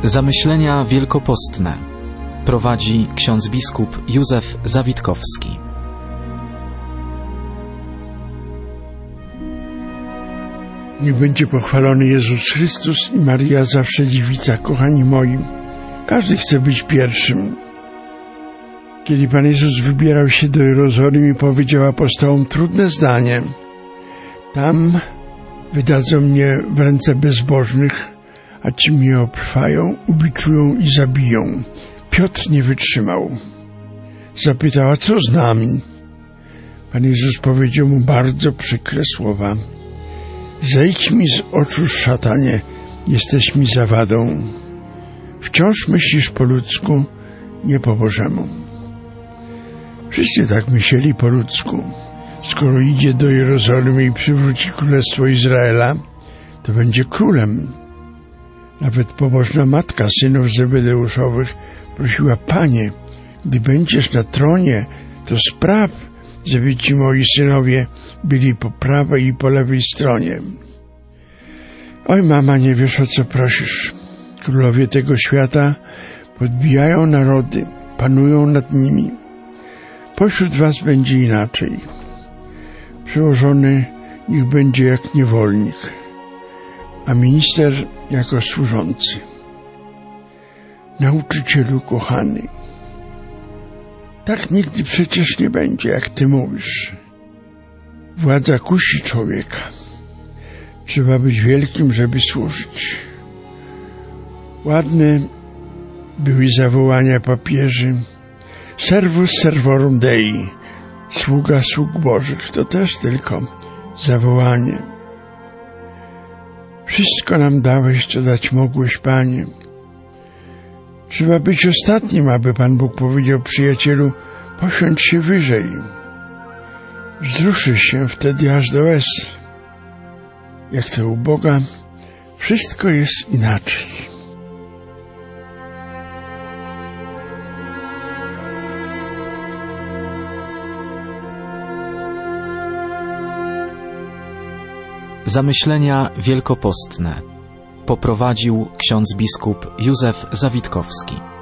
Zamyślenia wielkopostne prowadzi ksiądz biskup Józef Zawitkowski. Niech będzie pochwalony Jezus Chrystus i Maria zawsze dziewica. Kochani moi, każdy chce być pierwszym. Kiedy Pan Jezus wybierał się do Jerozolimy, powiedział apostołom trudne zdanie: tam wydadzą mnie w ręce bezbożnych, a ci mnie obtrwają, ubiczują i zabiją. Piotr nie wytrzymał. Zapytał: a co z nami? Pan Jezus powiedział mu bardzo przykre słowa: zejdź mi z oczu, szatanie, jesteś mi zawadą. Wciąż myślisz po ludzku, nie po Bożemu. Wszyscy tak myśleli po ludzku. Skoro idzie do Jerozolimy i przywróci królestwo Izraela, to będzie królem. Nawet pobożna matka synów Zebedeuszowych prosiła: Panie, gdy będziesz na tronie, to spraw, żeby ci moi synowie byli po prawej i po lewej stronie. Oj, mama, nie wiesz, o co prosisz. Królowie tego świata podbijają narody, panują nad nimi. Pośród was będzie inaczej. Przełożony niech będzie jak niewolnik, a minister jako służący. Nauczycielu kochany, tak nigdy przecież nie będzie, jak ty mówisz. Władza kusi człowieka. Trzeba być wielkim, żeby służyć. Ładne były zawołania papieży: servus servorum Dei, sługa sług Bożych. To też tylko zawołanie. Wszystko nam dałeś, co dać mogłeś, Panie. Trzeba być ostatnim, aby Pan Bóg powiedział: przyjacielu, posiądź się wyżej. Wzruszysz się wtedy aż do łez. Jak to u Boga, wszystko jest inaczej. Zamyślenia wielkopostne poprowadził ksiądz biskup Józef Zawitkowski.